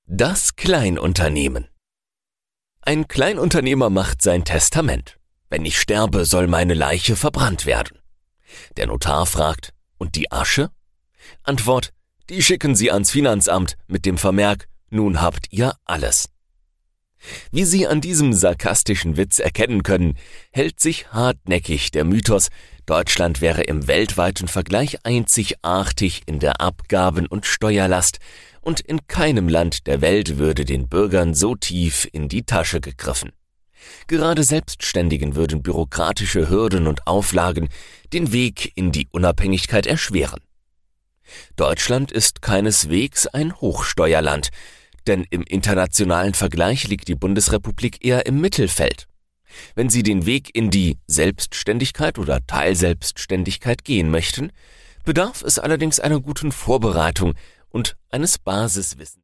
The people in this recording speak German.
Das Kleinunternehmen. Ein Kleinunternehmer macht sein Testament. Wenn ich sterbe, soll meine Leiche verbrannt werden. Der Notar fragt, und die Asche? Antwort, die schicken Sie ans Finanzamt mit dem Vermerk, nun habt ihr alles. Wie Sie an diesem sarkastischen Witz erkennen können, hält sich hartnäckig der Mythos, Deutschland wäre im weltweiten Vergleich einzigartig in der Abgaben- und Steuerlast und in keinem Land der Welt würde den Bürgern so tief in die Tasche gegriffen. Gerade Selbstständigen würden bürokratische Hürden und Auflagen den Weg in die Unabhängigkeit erschweren. Deutschland ist keineswegs ein Hochsteuerland, denn im internationalen Vergleich liegt die Bundesrepublik eher im Mittelfeld. Wenn Sie den Weg in die Selbstständigkeit oder Teilselbstständigkeit gehen möchten, bedarf es allerdings einer guten Vorbereitung und eines Basiswissens.